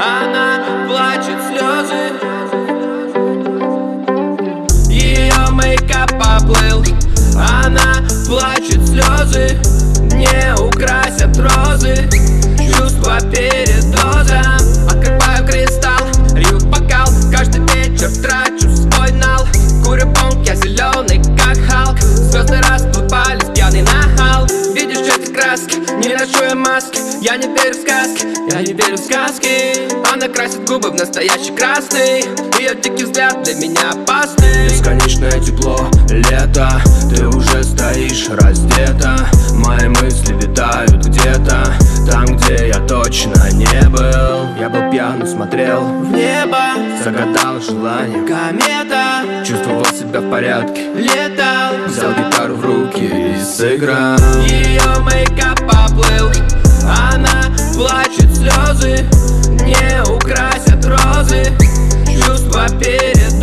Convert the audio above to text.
она плачет слезы. Ее мейкап поплыл, она плачет слезы. Не украсят розы, чувства передоза. Открываю кристалл, лью бокал, каждый вечер трачу свой нал. Курю бонг, я зеленый, как Халк. Звезды расплывались, пьяный нахал. Видишь эти краски, не ношу я маски. Я не верю в сказки, я не верю в сказки. Она красит губы в настоящий красный. Ее дикий взгляд для меня опасный. Бесконечное тепло, лето, ты уже стоишь раздета. Мои мысли витают где-то там, где я точно не был. Я был пьян, смотрел В небо загадал желание, комета, чувствовал себя в порядке. летал, Взял гитару в руки и сыграл. ее мейкап поплыл, она плачет слезы. Не украсят розы, чувства перед